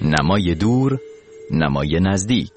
نمای دور، نمای نزدیک.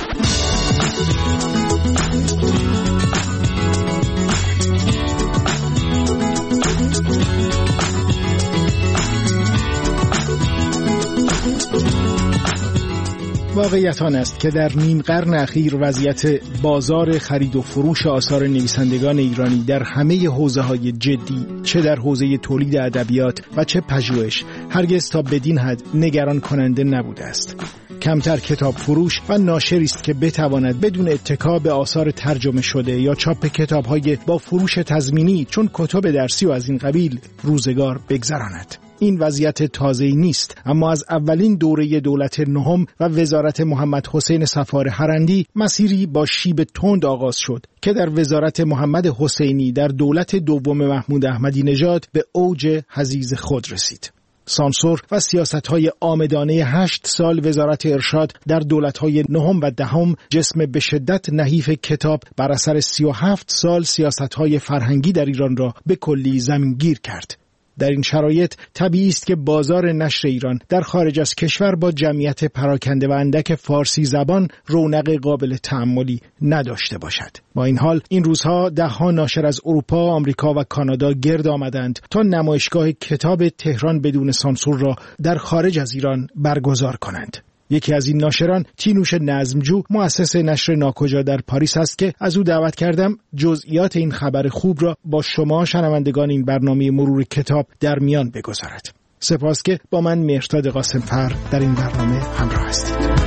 واقعیت آن است که در نیم قرن اخیر وضعیت بازار خرید و فروش آثار نویسندگان ایرانی در همه حوزه‌های جدی، چه در حوزه تولید ادبیات و چه پژوهش، هرگز تا بدین حد نگران کننده نبوده است. کمتر کتاب فروش و ناشری است که بتواند بدون اتکا به آثار ترجمه شده یا چاپ کتاب‌های با فروش تضمینی چون کتب درسی و از این قبیل روزگار بگذراند. این وضعیت تازه‌ای نیست، اما از اولین دوره دولت نهم و وزارت محمد حسین صفار هرندی مسیری با شیب تند آغاز شد که در وزارت محمد حسینی در دولت دوم محمود احمدی نژاد به اوج حضیض خود رسید. سانسور و سیاست‌های عامدانه 8 سال وزارت ارشاد در دولت‌های نهم و دهم جسم به شدت نحیف کتاب بر اثر 37 سال سیاست‌های فرهنگی در ایران را به کلی زمینگیر کرد. در این شرایط طبیعی است که بازار نشر ایران در خارج از کشور با جمعیت پراکنده و اندک فارسی زبان رونق قابل تأملی نداشته باشد. با این حال این روزها ده‌ها ناشر از اروپا، آمریکا و کانادا گرد آمدند تا نمایشگاه کتاب تهران بدون سانسور را در خارج از ایران برگزار کنند. یکی از این ناشران تینوش نظمجو، مؤسس نشر ناکجا در پاریس است که از او دعوت کردم جزئیات این خبر خوب را با شما شنوندگان این برنامه مرور کتاب در میان بگذارد. سپاس که با من مهرداد قاسم‌فر در این برنامه همراه هستید.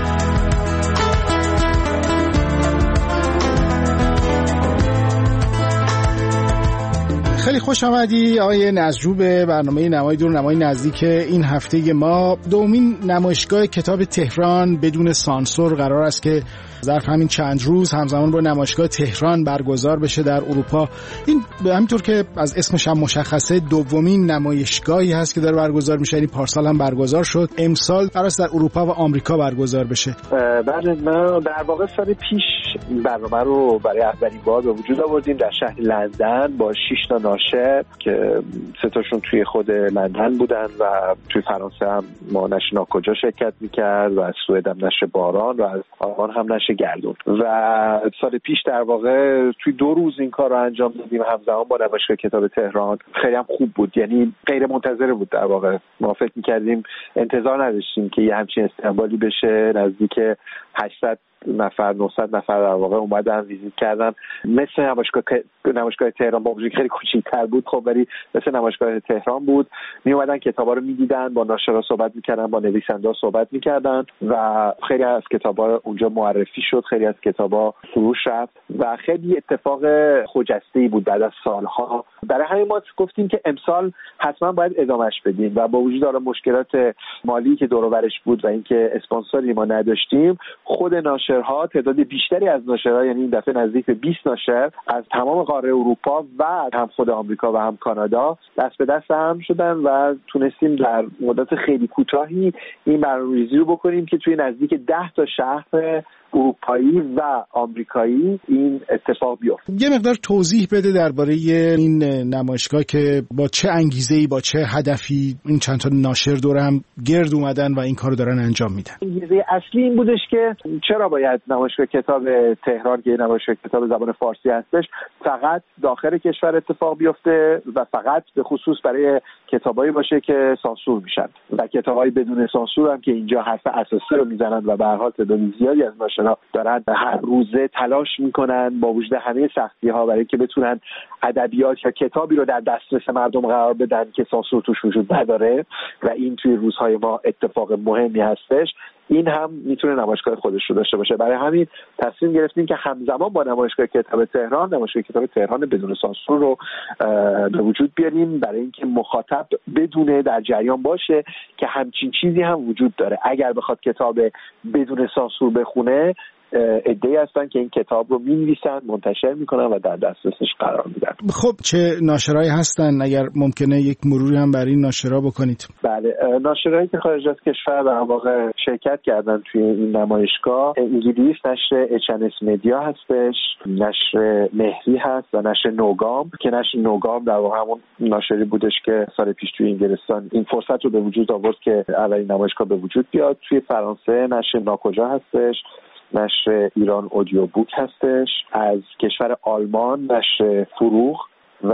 خیلی خوش آمدی آقای نظمجو به برنامه نمای دور نمای نزدیک. این هفته ما دومین نمایشگاه کتاب تهران بدون سانسور قرار است که ظرف همین چند روز همزمان با نمایشگاه تهران برگزار بشه در اروپا. این همینطور که از اسمش هم مشخصه دومین نمایشگاهی هست که داره برگزار میشه. یعنی پارسال هم برگزار شد، امسال قرار است در اروپا و آمریکا برگزار بشه. بله، ما در واقع سال پیش برنامه رو برای اولین بار به وجود آوردیم در شهر لندن با 6 تا ناشر که 3 تاشون توی خود لندن بودن و توی فرانسه هم ما نشر ناکجا شرکت میکرد و از سوئد هم نشر باران و از آلمان هم نشر گردون. و سال پیش در واقع توی 2 روز این کار رو انجام دادیم همزمان با نمایشگاه کتاب تهران. خیلی هم خوب بود، یعنی غیر منتظره بود. در واقع ما فکر میکردیم، انتظار نداشتیم که یه همچین استقبالی بشه. نزدیک 800 نفر 900 نفر در واقع اومدن ویزیت کردن. مثل نمایشگاه تهران با وجودی خیلی کوچیک‌تر بود، خب ولی مثل نمایشگاه تهران بود. می اومدن کتابا رو می‌دیدن، با ناشرا صحبت می‌کردن، با نویسنده صحبت می‌کردن و خیلی از کتابا اونجا معرفی شد، خیلی از کتابا فروش رفت و خیلی اتفاق خجسته‌ای بود بعد از سالها. برای همین ما گفتیم که امسال حتما باید ادامهش بدیم و با وجود داره مشکلات مالی که دور و برش بود و اینکه اسپانسری ما نداشتیم، خود ناشرها، تعداد بیشتری از ناشرها، یعنی این دفعه نزدیک به 20 ناشر از تمام قاره اروپا و هم خود آمریکا و هم کانادا دست به دست هم شدن و تونستیم در مدت خیلی کوتاهی این برنامه‌ریزی رو بکنیم که توی نزدیک 10 تا شهر اروپایی و آمریکایی این اتفاق بیفته. یه مقدار توضیح بده درباره این نمایشگاه که با چه انگیزه‌ای، با چه هدفی این چند تا ناشر دور هم گرد اومدن و این کارو دارن انجام میدن. انگیزه اصلی این بودش که چرا باید نمایشگاه کتاب تهران که نمایشگاه کتاب زبان فارسی هستش فقط داخل کشور اتفاق بیفته و فقط به خصوص برای کتابایی باشه که سانسور میشن و کتابای بدون سانسور هم که اینجا حرف اساسی رو میزنن و به هر حال تعداد زیادی از ناشرا دارن هر روزه تلاش میکنن با وجود همه سختی‌ها برای که بتونن ادبیات یا کتابی رو در دسترس مردم قرار بدن که سانسور توش وجود نداره و این توی روزهای ما اتفاق مهمی هستش. این هم میتونه نمایشگاه خودش رو داشته باشه. برای همین تصمیم گرفتیم که همزمان با نمایشگاه کتاب تهران، نمایشگاه کتاب تهران بدون سانسور رو به وجود بیاریم برای اینکه مخاطب بدونه، در جریان باشه که همچین چیزی هم وجود داره. اگر بخواد کتاب بدون سانسور بخونه عده‌ای هستن که این کتاب رو می‌نویسن، منتشر میکنن و در دسترسش قرار میدن. خب چه ناشرایی هستن؟ اگر ممکنه یک مروری هم برای این ناشرا بکنید. بله، ناشرایی که خارج از کشور در واقع شرکت کردن توی این نمایشگاه، انگلیس نشر اچ&اس مدیا هستش، نشر مهری هست و نشر نوگام که نشر نوگام در واقع همون ناشری بودش که سال پیش توی انگلستان این فرصت رو به وجود آورد که اولین نمایشگاه به وجود بیاد. توی فرانسه نشر ناکجا هستش، نشر ایران اودیو بوک هستش، از کشور آلمان نشر فروغ و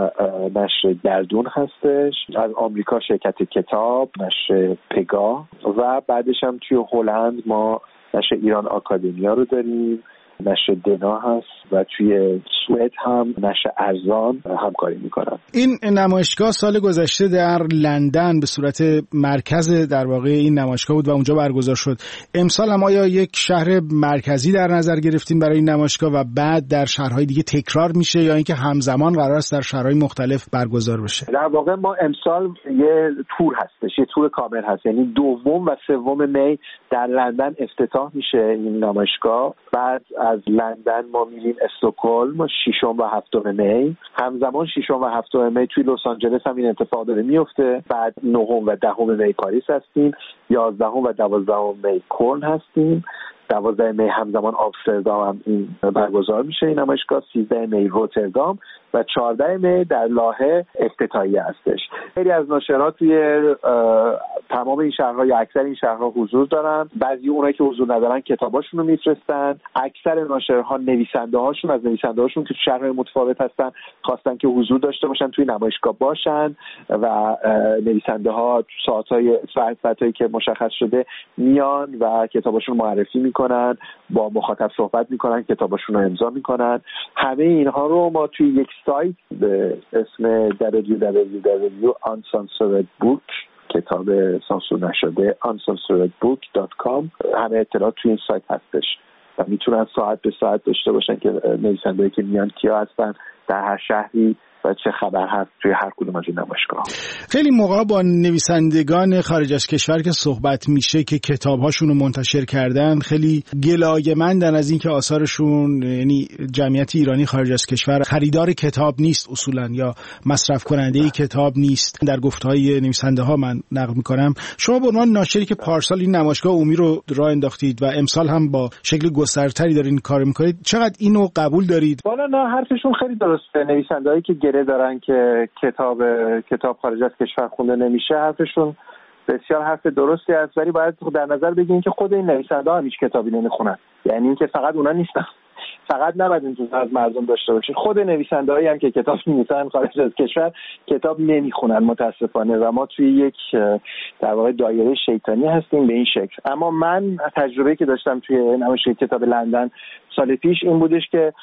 نشر گردون هستش، از آمریکا شرکت کتاب، نشر پگاه و بعدش هم توی هلند ما نشر ایران آکادمیا رو داریم، نشر دنا هست و توی سوئد هم نشر ارزان همکاری میکنن. این نمایشگاه سال گذشته در لندن به صورت مرکز در واقع این نمایشگاه بود و اونجا برگزار شد. امسال هم آیا یک شهر مرکزی در نظر گرفتین برای این نمایشگاه و بعد در شهرهای دیگه تکرار میشه یا اینکه همزمان قرار است در شهرهای مختلف برگزار بشه؟ در واقع ما امسال یه تور هستش، یه تور کامل هست، یعنی 2 و 3 می در لندن افتتاح میشه این نمایشگاه. بعد از لندن ما میریم استکهلم 6 و 7 می، همزمان 6 و 7 می توی لس آنجلس هم این اتفاق داره میفته. بعد 9 و 10 می پاریس هستیم، 11 و 12 می کلن هستیم، 12 می همزمان آمستردام هم این برگزار میشه این نمایشگاه، 13 می روتردام و 14 می در لاهه افتتاحیه هستش. خیلی از ناشرات توی تمام این شهرها یا اکثر این شهرها حضور دارن. بعضی اونایی که حضور ندارن کتاباشون رو میفرستن. اکثر ناشرها نویسنده‌هاشون از نویسنده‌هاشون که شهرهای متفاوت هستن خواستن که حضور داشته باشن توی نمایشگاه باشن و نویسنده‌ها ساعتایی که مشخص شده میان و کتاباشون معرفی میکنن، با مخاطب صحبت میکنن، کتاباشون رو امضا میکنن. همه اینها رو ما توی یک سایت به اسم www.uncensoredbook کتاب سانسور نشده uncensoredbook.com همه اطلاعات توی این سایت هستش و میتونن ساعت به ساعت داشته باشن که نویسنده‌ای که میان کیا هستن، در هر شهری و چه خبر هست توی هر کدوم از این نمایشگاه. خیلی موقع با نویسندگان خارج از کشور که صحبت میشه که کتاب‌هاشون رو منتشر کردن خیلی گلایه‌مندن از اینکه آثارشون، یعنی جمعیت ایرانی خارج از کشور خریدار کتاب نیست اصولاً یا مصرف کننده کتاب نیست. در گفته‌های نویسنده‌ها من نقل می‌کنم. شما به عنوان ناشری که پارسال این نمایشگاه عمومی رو راه انداختید و امسال هم با شکل گسترده‌تری دارین کار می‌کنید، چقدر اینو قبول دارید؟ والا نه، حرفشون خیلی درسته. نویسنده‌ای که دارن که کتاب خارج از کشور خونده نمیشه، حرفشون بسیار حرف درستی است، ولی باید در نظر بگیریم که خود این نویسنده‌ها هم هیچ کتابی نمیخونن. یعنی اینکه فقط اونا نیستن، فقط نباید انتظار از مردم داشته باشید. خود نویسنده‌هایی هم که کتاب می‌نویسن خارج از کشور کتاب نمیخونن متاسفانه و ما توی یک در واقع دایره شیطانی هستیم به این شکل. اما من تجربه‌ای که داشتم توی نمایشگاه کتاب لندن سال پیش این بودش که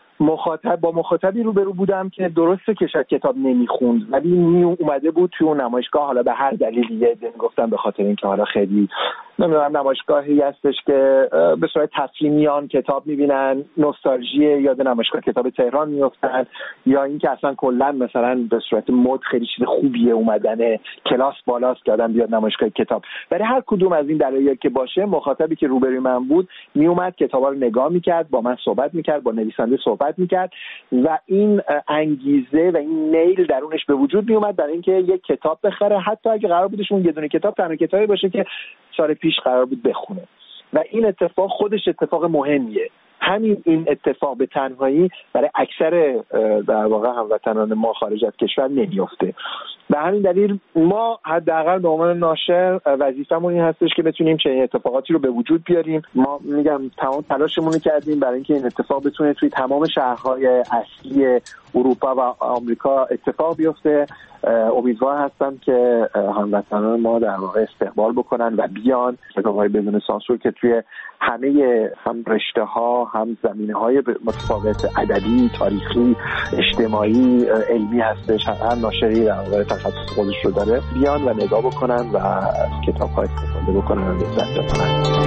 با مخاطبی روبرو بودم که درسته که شاید کتاب نمیخوند ولی اومده بود توی اون نمایشگاه، حالا به هر دلیلی گفتم به خاطر اینکه حالا خیلی نمیدونم نمایشگاهی هستش که به صورت تسلیمیان کتاب میبینن، نوستالژی یاد نمایشگاه کتاب تهران میافتن، یا اینکه اصلا کلا مثلا به صورت مد خیلی چیز خوبیه اومدن کلاس بالاست که آدم بیاد نمایشگاه کتاب. برای هر کدوم از این دلایل که باشه، مخاطبی که روبروی من بود میومد کتابا رو نگاه میکرد، با من صحبت میکرد، با نویسنده صحبت میکرد و این انگیزه و این میل درونش به وجود میومد برای اینکه یک کتاب بخره، حتی اگه قرار بودش اون یه دونه کتاب تنها کتابی باشه که سال پیش قرار بود بخونه. و این اتفاق خودش اتفاق مهمیه. این اتفاق به تنهایی برای اکثر در واقع هموطنان ما خارج از کشور نمیفته. به همین دلیل ما حداقل به عنوان ناشر وظیفه‌مون این هستش که بتونیم چنین اتفاقاتی رو به وجود بیاریم. ما میگم تمام تلاشمون رو کردیم برای اینکه این اتفاق بتونه توی تمام شهرهای اصلی اروپا و آمریکا اتفاق بیفته. امیدوار هستم که هموطنان ما در واقع استقبال بکنن و بیان. کتاب‌های بدون سانسور که توی همه هم رشته‌ها هم زمینه‌های متفاوت ادبی، تاریخی، اجتماعی، علمی هستش، هر ناشری در واقع تخصص خودش رو داره، بیان و نگاه بکنن و از کتاب‌ها استفاده بکنن و لذت ببرن.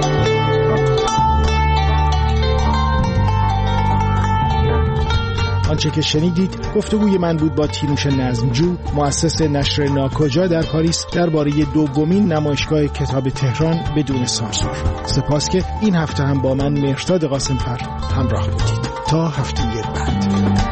آنچه که شنیدید گفتگوی من بود با تینوش نظمجو، مؤسس نشر ناکجا در پاریس درباره دومین نمایشگاه کتاب تهران بدون سانسور. سپاس که این هفته هم با من مهرداد قاسم‌فر همراه بودید. تا هفته بعد.